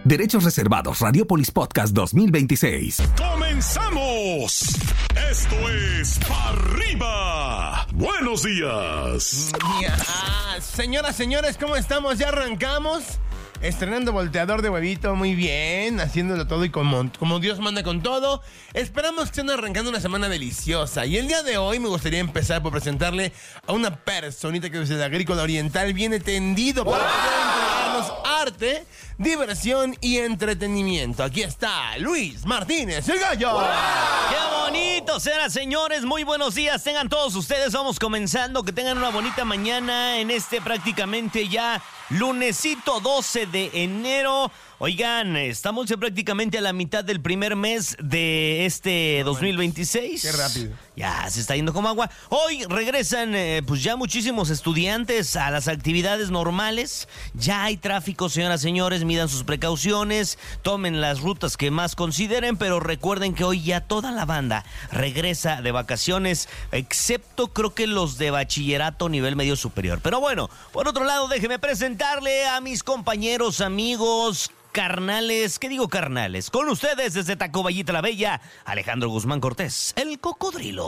Derechos reservados. Radiopolis Podcast 2026. ¡Comenzamos! Esto es Pa' Arriba. Buenos días. Señoras, señores, ¿cómo estamos? ¿Ya arrancamos? Estrenando volteador de huevito, muy bien, haciéndolo todo y como Dios manda con todo. Esperamos que estén arrancando una semana deliciosa. Y el día de hoy me gustaría empezar por presentarle a una personita que desde la Agrícola Oriental viene tendido para poder entregarnos arte, diversión y entretenimiento. Aquí está Luis Martínez, el gallo. ¡Qué bonito! Señoras, señores, muy buenos días. Tengan todos ustedes, vamos comenzando. Que tengan una bonita mañana en este prácticamente ya lunesito 12 de enero. Oigan, estamos ya prácticamente a la mitad del primer mes de este 2026. Qué rápido. Ya se está yendo como agua. Hoy regresan pues ya muchísimos estudiantes a las actividades normales. Ya hay tráfico, señoras, señores. Midan sus precauciones, tomen las rutas que más consideren, pero recuerden que hoy ya toda la banda regresa de vacaciones, excepto creo que los de bachillerato nivel medio superior. Pero bueno, por otro lado, déjeme presentarle a mis compañeros, amigos, carnales, ¿qué digo carnales? Con ustedes desde Tacubaya la Bella, Alejandro Guzmán Cortés, el cocodrilo.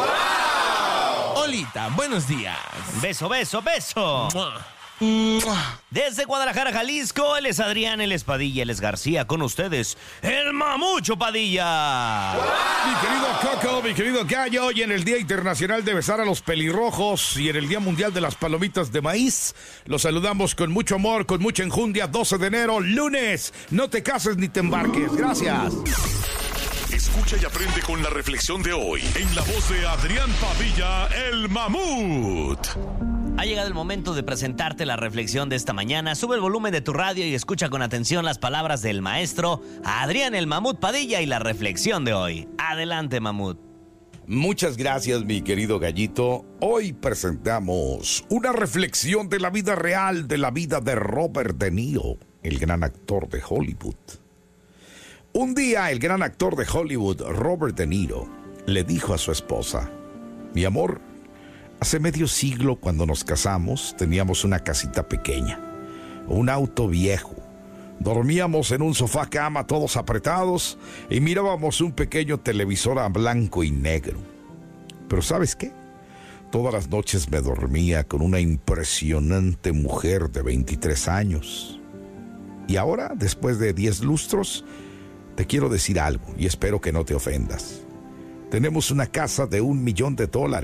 ¡Wow! Olita, buenos días. Beso, beso, beso. ¡Mua! Desde Guadalajara, Jalisco, él es Adrián, él es Padilla, él es García. Con ustedes, el Mamucho Padilla. Mi querido Coco, mi querido Gallo, hoy en el Día Internacional de Besar a los Pelirrojos y en el Día Mundial de las Palomitas de Maíz, los saludamos con mucho amor, con mucha enjundia. 12 de enero, lunes. No te cases ni te embarques. Gracias. Escucha y aprende con la reflexión de hoy en la voz de Adrián Padilla, el Mamut. Ha llegado el momento de presentarte la reflexión de esta mañana. Sube el volumen de tu radio y escucha con atención las palabras del maestro Adrián el Mamut Padilla y la reflexión de hoy. Adelante, Mamut. Muchas gracias, mi querido Gallito. Hoy presentamos una reflexión de la vida real, de la vida de Robert De Niro, el gran actor de Hollywood. Un día, el gran actor de Hollywood, Robert De Niro, le dijo a su esposa: mi amor, hace medio siglo, cuando nos casamos, teníamos una casita pequeña, un auto viejo. Dormíamos en un sofá cama todos apretados y mirábamos un pequeño televisor a blanco y negro. Pero ¿sabes qué? Todas las noches me dormía con una impresionante mujer de 23 años. Y ahora, después de 10 lustros, te quiero decir algo y espero que no te ofendas. Tenemos una casa de $1 millón,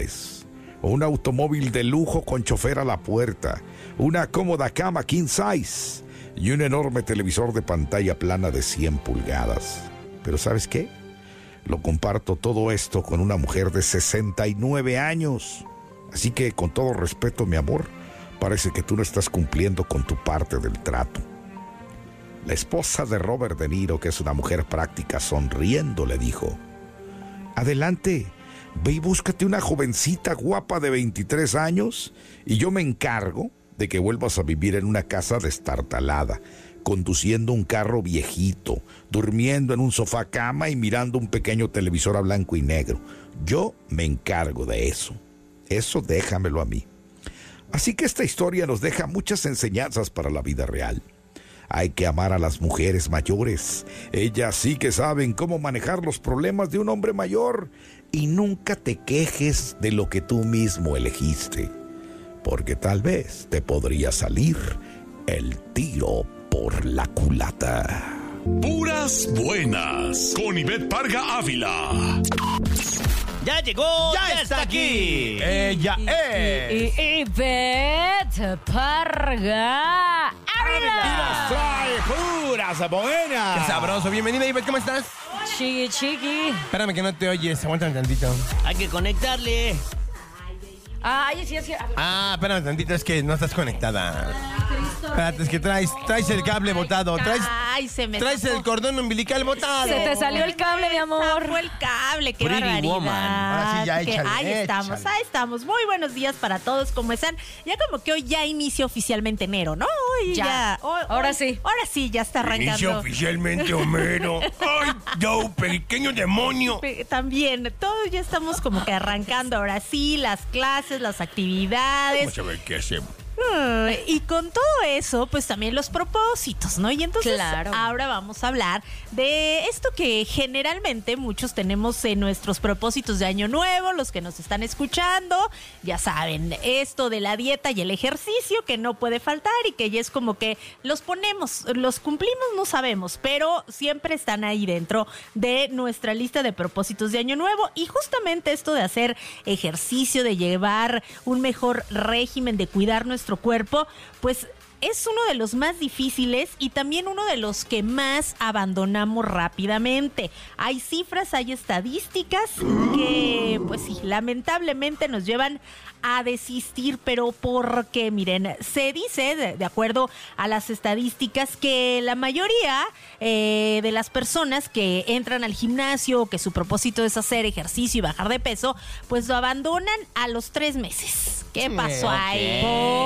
un automóvil de lujo con chofer a la puerta, una cómoda cama king size y un enorme televisor de pantalla plana de 100 pulgadas. Pero ¿sabes qué? Lo comparto todo esto con una mujer de 69 años. Así que, con todo respeto, mi amor, parece que tú no estás cumpliendo con tu parte del trato. La esposa de Robert De Niro, que es una mujer práctica, sonriendo, le dijo: adelante, ve y búscate una jovencita guapa de 23 años y yo me encargo de que vuelvas a vivir en una casa destartalada, conduciendo un carro viejito, durmiendo en un sofá cama y mirando un pequeño televisor a blanco y negro. Yo me encargo de eso. Eso déjamelo a mí. Así que esta historia nos deja muchas enseñanzas para la vida real. Hay que amar a las mujeres mayores. Ellas sí que saben cómo manejar los problemas de un hombre mayor. Y nunca te quejes de lo que tú mismo elegiste, porque tal vez te podría salir el tiro por la culata. Puras buenas con Ivette Parga Ávila. Ya llegó, ya está aquí. Ella es Ivette Parga Ávila. Trae puras buenas. Qué sabroso. Bienvenida, Ivette, ¿cómo estás? Chiqui. Espérame que no te oyes, aguántame tantito. Hay que conectarle. Ay, sí. Espérame tantito, es que no estás conectada. Espérate, es que traes el cable botado. Traes el cordón umbilical botado. Se te salió el cable, mi amor. Fue el cable, qué Pretty barbaridad. woman. Ahora sí, ya échale, Ahí estamos. Muy buenos días para todos, ¿cómo están? Ya como que hoy ya inicia oficialmente enero, ¿no? Hoy Ya. Ahora sí. Ahora sí, ya está arrancando. Inicia oficialmente Homero. ¡Ay, yo, pequeño demonio! También, todos ya estamos como que arrancando. Ahora sí, las clases, las actividades. Vamos a ver qué hacemos. Y con todo eso, pues también los propósitos, ¿no? Y entonces Claro. ahora vamos a hablar de esto que generalmente muchos tenemos en nuestros propósitos de Año Nuevo, los que nos están escuchando, ya saben, esto de la dieta y el ejercicio que no puede faltar y que ya es como que los ponemos, los cumplimos, no sabemos, pero siempre están ahí dentro de nuestra lista de propósitos de Año Nuevo. Y justamente esto de hacer ejercicio, de llevar un mejor régimen, de cuidar nuestro cuerpo, pues es uno de los más difíciles y también uno de los que más abandonamos rápidamente. Hay cifras, hay estadísticas que, pues sí, lamentablemente nos llevan a desistir, pero porque, miren, se dice, de acuerdo a las estadísticas, que la mayoría de las personas que entran al gimnasio, que su propósito es hacer ejercicio y bajar de peso, pues lo abandonan a los 3 meses. ¿Qué pasó ahí?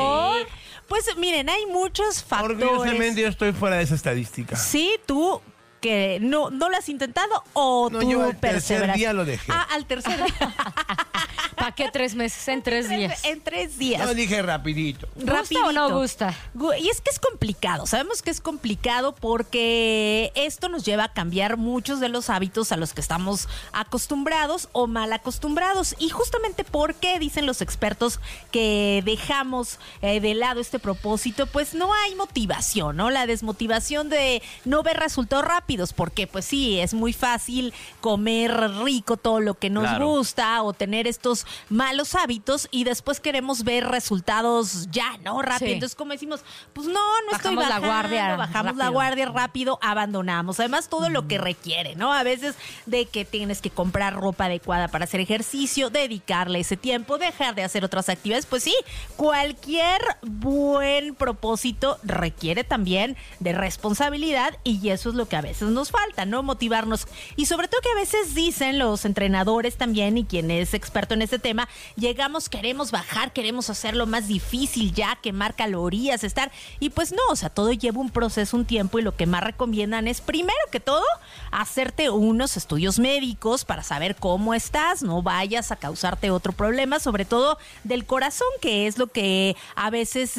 Pues miren, hay muchos factores. Orgullosamente yo estoy fuera de esa estadística. Sí, tú que no lo has intentado o No, tú yo al tercer perseveras. día lo dejé. Al tercer día. ¿Para qué 3 meses? En 3 días. En 3 días. No, dije rapidito. ¿Gusta o no gusta? Y es que es complicado, sabemos que es complicado porque esto nos lleva a cambiar muchos de los hábitos a los que estamos acostumbrados o mal acostumbrados. Y justamente porque dicen los expertos que dejamos de lado este propósito, pues no hay motivación, ¿no? La desmotivación de no ver resultados rápidos, porque pues sí, es muy fácil comer rico todo lo que nos gusta o tener estos malos hábitos y después queremos ver resultados ya, ¿no? Rápido. Sí. Entonces, como decimos, pues no estoy Bajamos la bajando, guardia bajamos la rápido. guardia rápido, abandonamos. Además, todo lo que requiere, ¿no? A veces de que tienes que comprar ropa adecuada para hacer ejercicio, dedicarle ese tiempo, dejar de hacer otras actividades. Pues sí, cualquier buen propósito requiere también de responsabilidad y eso es lo que a veces nos falta, ¿no? Motivarnos. Y sobre todo que a veces dicen los entrenadores también y quien es experto en este tema, llegamos, queremos bajar, queremos hacerlo más difícil ya, quemar calorías, estar... Y pues no, o sea, todo lleva un proceso, un tiempo y lo que más recomiendan es primero que todo hacerte unos estudios médicos para saber cómo estás, no vayas a causarte otro problema, sobre todo del corazón, que es lo que a veces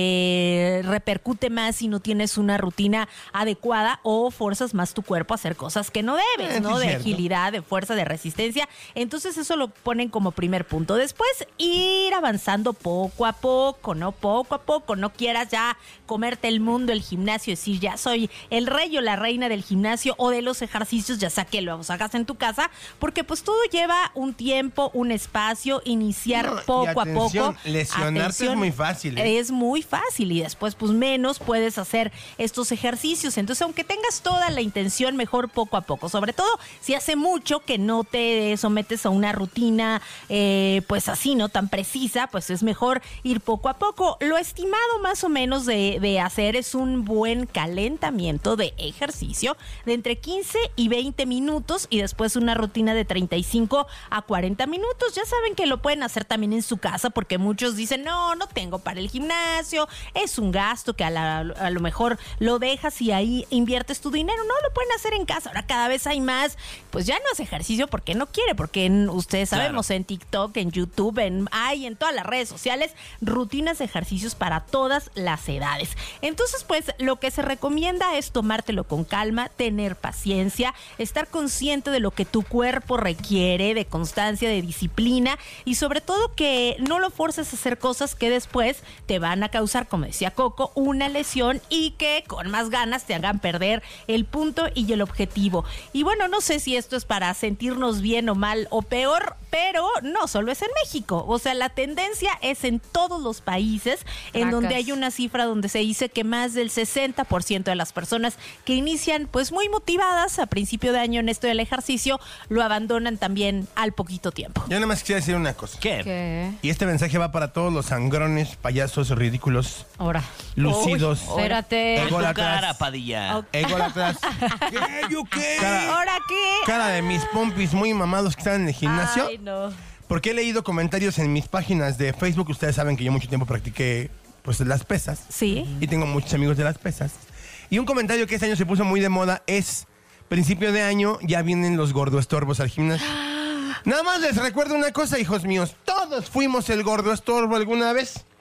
repercute más si no tienes una rutina adecuada o forzas más tu cuerpo a hacer cosas que no debes, ¿no? Sí, De cierto. agilidad, de fuerza, de resistencia. Entonces eso lo ponen como primer punto. Después ir avanzando poco a poco, ¿no? Poco a poco. No quieras ya comerte el mundo, el gimnasio, decir ya soy el rey o la reina del gimnasio o de los ejercicios, ya sea que lo hagas en tu casa, porque pues todo lleva un tiempo, un espacio, iniciar No, y poco atención, a poco. lesionarte es muy fácil, ¿eh? Es muy fácil y después pues menos puedes hacer estos ejercicios. Entonces, aunque tengas toda la intención, mejor poco a poco. Sobre todo si hace mucho que no te sometes a una rutina pues así, ¿no? Tan precisa, pues es mejor ir poco a poco. Lo estimado más o menos de hacer es un buen calentamiento de ejercicio de entre 15 y 20 minutos y después una rutina de 35 a 40 minutos. Ya saben que lo pueden hacer también en su casa porque muchos dicen, no tengo para el gimnasio, es un gasto que a lo mejor lo dejas y ahí inviertes tu dinero. No, lo pueden hacer en casa. Ahora cada vez hay más, pues ya no hace ejercicio porque no quiere, porque ustedes sabemos, en TikTok, en YouTube, en todas las redes sociales, rutinas de ejercicios para todas las edades. Entonces, pues lo que se recomienda es tomártelo con calma, tener paciencia, estar consciente de lo que tu cuerpo requiere, de constancia, de disciplina y sobre todo que no lo forces a hacer cosas que después te van a causar, como decía Coco, una lesión y que con más ganas te hagan perder el punto y el objetivo. Y bueno, no sé si esto es para sentirnos bien o mal o peor, pero no solo es en México. O sea, la tendencia es en todos los países en donde hay una cifra donde se dice que más del 60% de las personas que inician pues muy motivadas a principio de año en esto del ejercicio lo abandonan también al poquito tiempo. Yo nada más quisiera decir una cosa. ¿Qué? Y este mensaje va para todos los sangrones, payasos ridículos, Ahora. lucidos, Espérate. En tu ególatras. cara, Padilla. ególatras. ¿Qué? ¿Yo qué? ¿Ahora qué? Cara de mis pompis muy mamados que están en el gimnasio. Ay, no. Porque he leído comentarios en mis páginas de Facebook. Ustedes saben que yo mucho tiempo practiqué pues las pesas. Sí. Y tengo muchos amigos de las pesas. Y un comentario que este año se puso muy de moda es: principio de año ya vienen los gordoestorbos al gimnasio. Nada más les recuerdo una cosa, hijos míos. Todos fuimos el gordoestorbo alguna vez.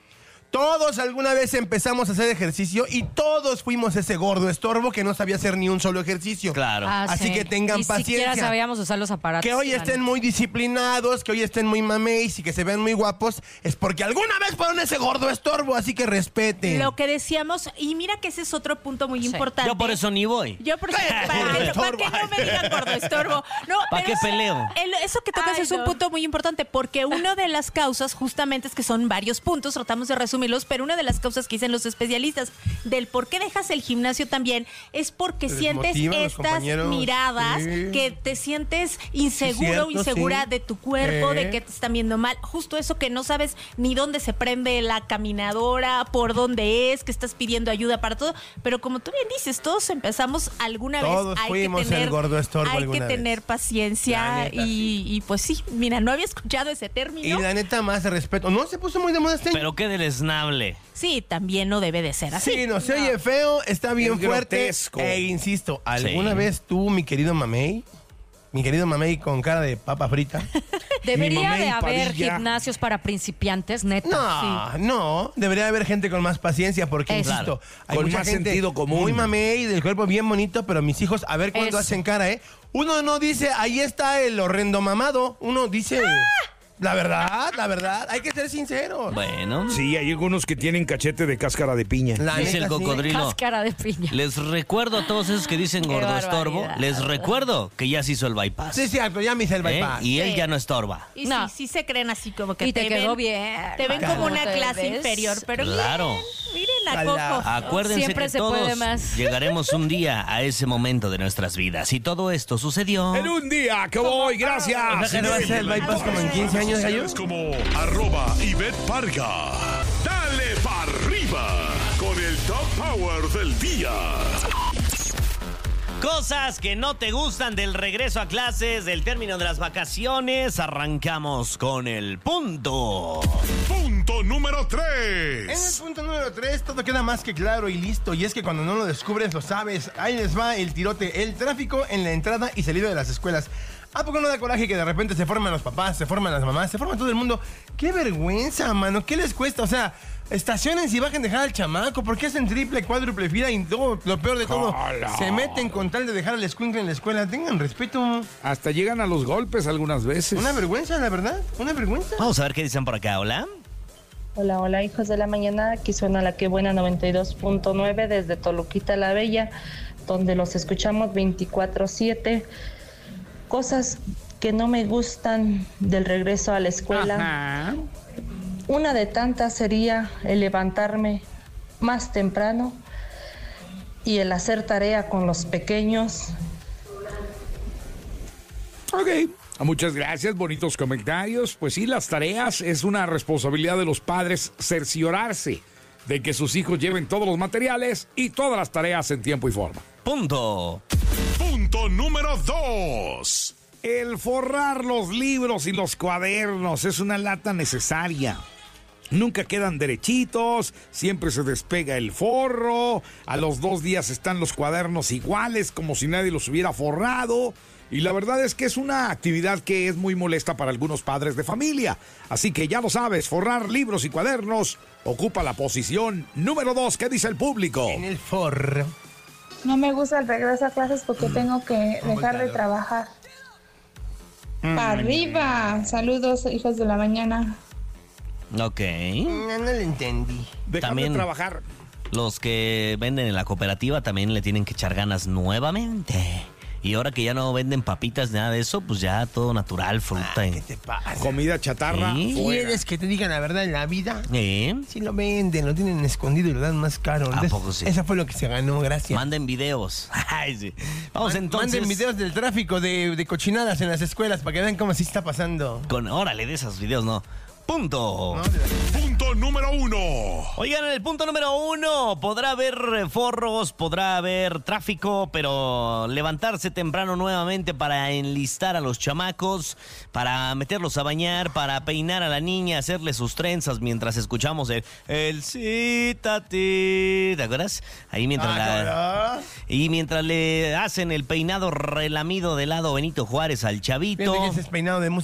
Todos alguna vez empezamos a hacer ejercicio y todos fuimos ese gordo estorbo que no sabía hacer ni un solo ejercicio. Claro. Así que tengan paciencia. Ni siquiera sabíamos usar los aparatos. Que hoy estén muy disciplinados, que hoy estén muy mameis y que se vean muy guapos, es porque alguna vez fueron ese gordo estorbo, así que respeten. Lo que decíamos, y mira que ese es otro punto muy importante. Yo por eso ni voy. Yo por eso, para que no me digan gordo estorbo. No, ¿Para qué peleo? Eso que tocas es un punto muy importante, porque una de las causas justamente es que son varios puntos, tratamos de resumirlos, pero una de las causas que dicen los especialistas del por qué dejas el gimnasio también es porque sientes estas miradas, que te sientes inseguro o insegura de tu cuerpo, de que te están viendo mal. Justo eso, que no sabes ni dónde se prende la caminadora, por dónde es, que estás pidiendo ayuda para todo. Pero como tú bien dices, todos empezamos alguna todos vez. fuimos el gordo estorbo hay alguna que tener vez. Paciencia Neta, y pues sí, mira, no había escuchado ese término. Y la neta, más respeto. No, se puso muy de moda este año. Pero qué deleznable. Sí, también no debe de ser así. Sí, no se oye feo, está bien Es fuerte. grotesco. Insisto, ¿alguna vez tú, mi querido mamey con cara de papa frita? Debería Mi mamá de y haber Padilla. gimnasios para principiantes, neta. No, debería haber gente con más paciencia porque, Eso. insisto, hay Con mucha más gente sentido común. muy mamey, del cuerpo bien bonito, pero mis hijos, a ver cuándo Eso. hacen cara, ¿eh? Uno no dice, ahí está el horrendo mamado, uno dice... La verdad, hay que ser sinceros. Bueno, Sí, hay algunos que tienen cachete de cáscara de piña. La dice el neta, sí. cocodrilo. Cáscara de piña. Les recuerdo a todos esos que dicen Qué gordo estorbo, barbaridad. les recuerdo que ya se hizo el bypass. Sí, cierto, ya me hice el ¿Eh? bypass. Y él Sí. ya no estorba. Y No. sí se creen así como que Y te quedó bien. Te ven como una ¿Te clase ves? inferior, pero Claro. miren a Ojalá. Coco. Acuérdense Siempre que se puede todos más. llegaremos un día a ese momento de nuestras vidas. Y todo esto sucedió. En un día que voy, O sea, gracias. que no va a ser el bypass como en 15 años, gallo. Es como @Ivette Parga. Dale pa' arriba con el Top Power del día. Cosas que no te gustan del regreso a clases, del término de las vacaciones. Arrancamos con el punto. Punto número En el 3. punto número 3 todo queda más que claro y listo. Y es que cuando no lo descubres, lo sabes. Ahí les va el tirote, el tráfico en la entrada y salida de las escuelas. ¿A poco no da coraje que de repente se forman los papás, se forman las mamás, se forma todo el mundo? ¡Qué vergüenza, mano! ¿Qué les cuesta? O sea, estacionen y bajen dejar al chamaco. ¿Por qué hacen triple, cuádruple fila? Y todo, lo peor de todo, ¡Hala! se meten con tal de dejar al escuincle en la escuela. Tengan respeto. Hasta llegan a los golpes algunas veces. Una vergüenza, la verdad. Una vergüenza. Vamos a ver qué dicen por acá, hola. Hola, hola, hijos de la mañana. Aquí suena la que buena 92.9 desde Toluquita la Bella, donde los escuchamos 24/7. Cosas que no me gustan del regreso a la escuela. Ajá. Una de tantas sería el levantarme más temprano y el hacer tarea con los pequeños. Ok. Muchas gracias, bonitos comentarios. Pues sí, las tareas es una responsabilidad de los padres cerciorarse de que sus hijos lleven todos los materiales y todas las tareas en tiempo y forma. Punto. Punto número 2. El forrar los libros y los cuadernos es una lata necesaria. Nunca quedan derechitos, siempre se despega el forro, a los 2 días están los cuadernos iguales, como si nadie los hubiera forrado. Y la verdad es que es una actividad que es muy molesta para algunos padres de familia. Así que ya lo sabes, forrar libros y cuadernos ocupa la posición número 2. ¿Qué dice el público? En el forro. No me gusta el regreso a clases porque tengo que dejar de trabajar. ¡Para arriba! Saludos, hijos de la mañana. Ok. No le entendí. Dejar También- de trabajar. Los que venden en la cooperativa también le tienen que echar ganas nuevamente. Y ahora que ya no venden papitas, nada de eso, pues ya todo natural, fruta. ¿Qué te pasa? Comida chatarra. Sí. fuera. ¿Quieres que te digan la verdad en la vida? ¿Eh? Si lo venden, lo tienen escondido y lo dan más caro. ¿A Entonces, poco sí? Eso fue lo que se ganó, gracias. Manden videos. Ay, sí. Vamos entonces. Manden videos del tráfico de cochinadas en las escuelas para que vean cómo sí está pasando. Órale, de esos videos no. Punto. No, Punto número 1. Oigan, en el punto número 1, podrá haber forros, podrá haber tráfico, pero levantarse temprano nuevamente para enlistar a los chamacos, para meterlos a bañar, para peinar a la niña, hacerle sus trenzas mientras escuchamos el cítate. ¿Te acuerdas? Ahí mientras ¿verdad? y mientras le hacen el peinado relamido de lado Benito Juárez al chavito. Fíjate que ese es peinado de músico.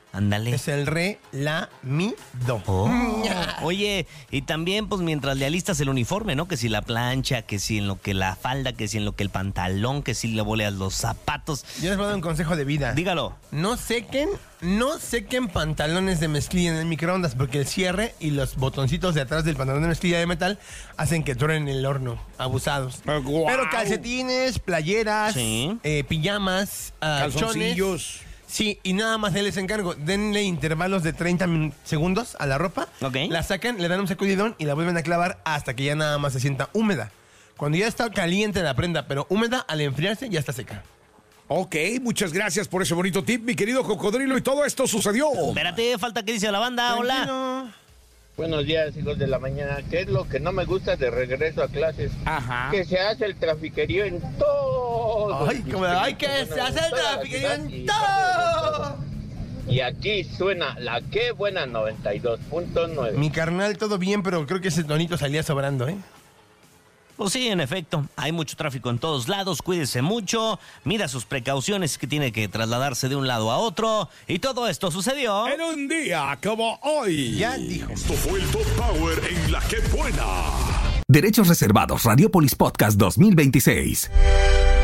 Ándale. Es el re, la, mi, do. Oye, y también, pues, mientras le alistas el uniforme, ¿no? Que si la plancha, que si en lo que la falda, que si en lo que el pantalón, que si le boleas los zapatos. Yo les voy a dar un consejo de vida. Dígalo. No sequen pantalones de mezclilla en el microondas, porque el cierre y los botoncitos de atrás del pantalón de mezclilla de metal hacen que truenen en el horno. Abusados. Guau. Pero calcetines, playeras, Sí. Pijamas, Calzoncillos. chones. Sí, y nada más les encargo. Denle intervalos de 30 segundos a la ropa. Ok. La sacan, le dan un sacudidón y la vuelven a clavar hasta que ya nada más se sienta húmeda. Cuando ya está caliente la prenda, pero húmeda, al enfriarse ya está seca. Ok, muchas gracias por ese bonito tip, mi querido Cocodrilo. Y todo esto sucedió. Espérate, falta que dice la banda. Hola. Tranquilo. Buenos días, hijos de la mañana. ¿Qué es lo que no me gusta de regreso a clases? Ajá. Que se hace el trafiquerío en todo. Ay, como, ay, que se hace el trafiquerío en todo. Y aquí suena la que buena 92.9. Mi carnal, todo bien, pero creo que ese tonito salía sobrando, ¿eh? Pues sí, en efecto, hay mucho tráfico en todos lados, cuídese mucho, mida sus precauciones que tiene que trasladarse de un lado a otro, y todo esto sucedió En un día como hoy. Ya dijo. Esto fue el Top Power en La Que Buena. Derechos reservados. Radiopolis Podcast 2026.